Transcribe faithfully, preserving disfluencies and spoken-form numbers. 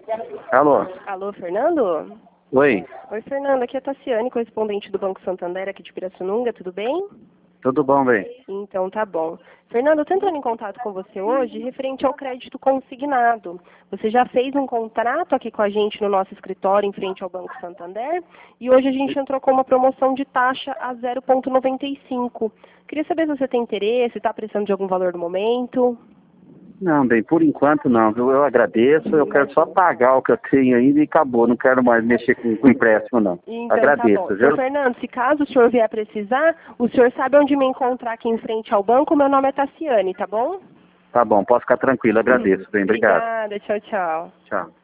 Alô? Alô, Fernando? Oi, Oi, Fernando. Aqui é a Tassiane, correspondente do Banco Santander aqui de Pirassununga. Tudo bem? tudo bom, bem? Então, tá bom. Fernando, eu tô entrando em contato com você hoje referente ao crédito consignado. Você já fez um contrato aqui com a gente no nosso escritório em frente ao Banco Santander e hoje a gente entrou com uma promoção de taxa a zero vírgula noventa e cinco. Queria saber se você tem interesse, está precisando de algum valor no momento. Não, bem, por enquanto não, viu? Eu agradeço, eu quero só pagar o que eu tenho ainda e acabou, não quero mais mexer com, com empréstimo, não. Então, Agradeço, tá bom. viu? Seu Fernando, se caso o senhor vier precisar, o senhor sabe onde me encontrar aqui em frente ao banco. Meu nome é Tassiane, tá bom? Tá bom, posso ficar tranquilo, agradeço, bem, obrigado. Obrigada, tchau, tchau. Tchau.